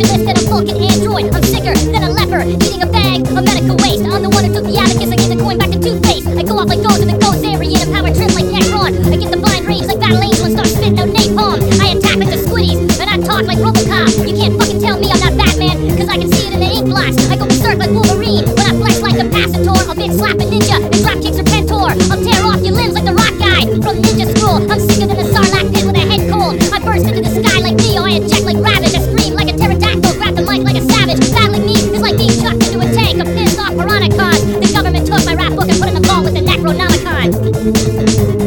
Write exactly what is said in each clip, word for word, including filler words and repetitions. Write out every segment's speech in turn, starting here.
functionist than a Vulcan android. I'm sicker than a leper, eating a bag of medical waste. I'm the one who took the abacus, I gave the coin back to toothpaste. I go off like goes in the ghost area and power trip like Necron. I get the blind rage like Battle Angel and start spitting out napalm. I attack like the Squiddies and I talk like Robocop. You can't fucking tell me I'm not Batman, cause I can see it in the ink blast. I go berserk like Wolverine when I flex like a Pacitor. I'll bitch slap a ninja and drop kicks or Pentor. I'll tear off your limbs like the rock guy from Ninja Scroll. I'm sicker than the Sarlacc pit with a head cold. I burst into the sky like Neo, I eject like Ravage. I scream like a pterodactyl, grab the mic like a savage. Battling me is like being chucked into a tank of pissed off Piranhacons. The government took my rap book and put it in the vault with the Necronomicon.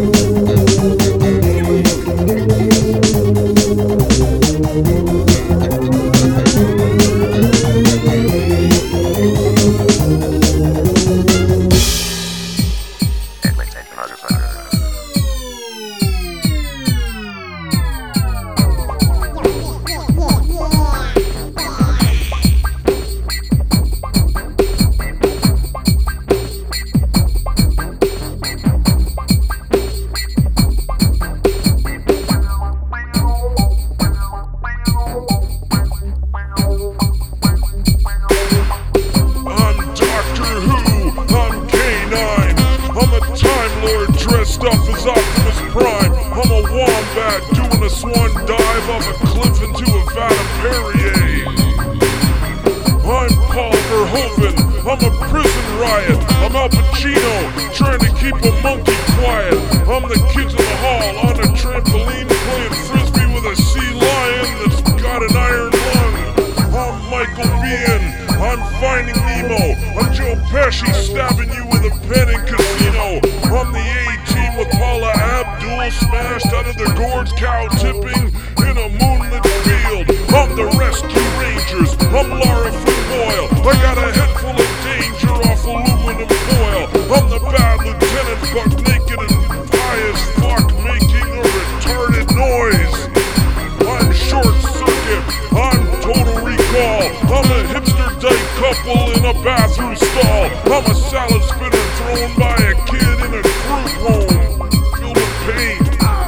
Stuff is Optimus Prime. I'm a wombat doing a swan dive off a cliff into a vat of Perrier. I'm Paul Verhoeven. I'm a prison riot. I'm Al Pacino trying to keep a monkey quiet. I'm the kids in the hall on a trampoline playing frisbee with a sea lion that's got an iron lung. I'm Michael Biehn. I'm Finding Nemo. I'm Joe Pesci stabbing you with a pen in Casino. I'm the A-Team with Paula Abdul smashed out of the gourds, cow tipping in a moonlit field. I'm the Rescue Rangers. I'm Lara Flynn Boyle. I got a head full of danger off aluminum foil. I'm the bad lieutenant, buck naked and high as fuck, making a retarded noise. I'm Short Circuit. I'm Total Recall. I'm a hipster dyke couple in a bathroom stall. I'm a salad spinner thrown by a kid in a group home filled with pain.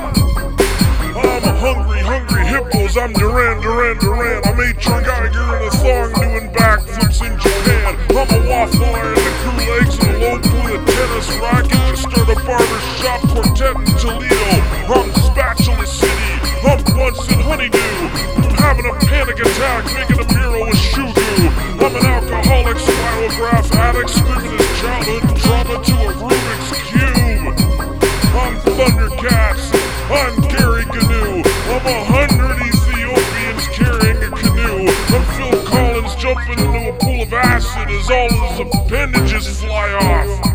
I'm a hungry, hungry hippos. I'm Duran, Duran, Duran. I'm H R Geiger in a thong doing backflips in Japan. I'm a waffle iron the crew legs and eloped with a tennis racket to start a barbershop quartet in Toledo. I'm Spatula City. I'm Bunsen Honeydew. I'm having a panic attack, making a mural with shoe goo. I'm an alcoholic spirograph addict, screaming his childhood trauma to a Rubik's Cube. I'm Thundercats. I'm Gary Gnu. I'm a hundred Ethiopians carrying a canoe. I'm Phil Collins jumping into a pool of acid as all his appendages fly off.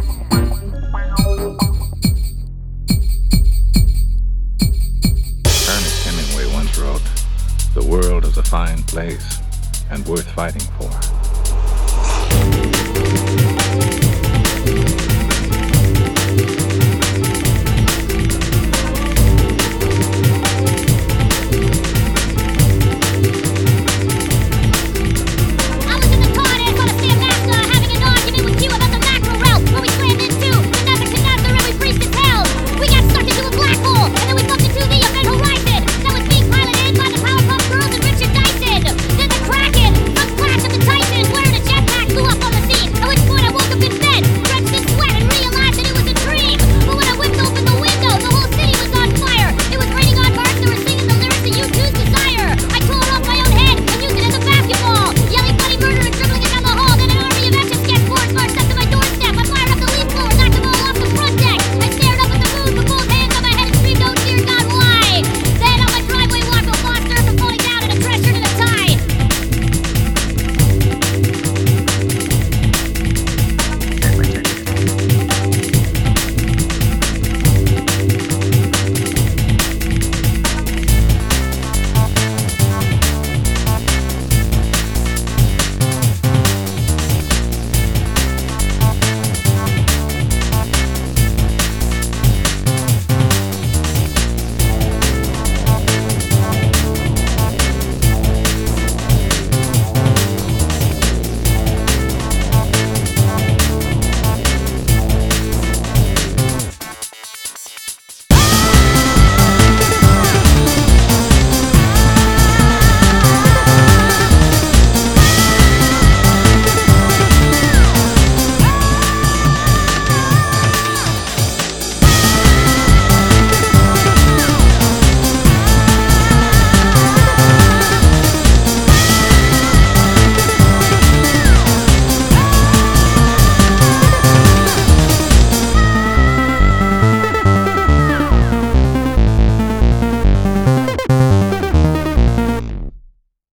Ernest Hemingway once wrote, "The world is a fine place and worth fighting for."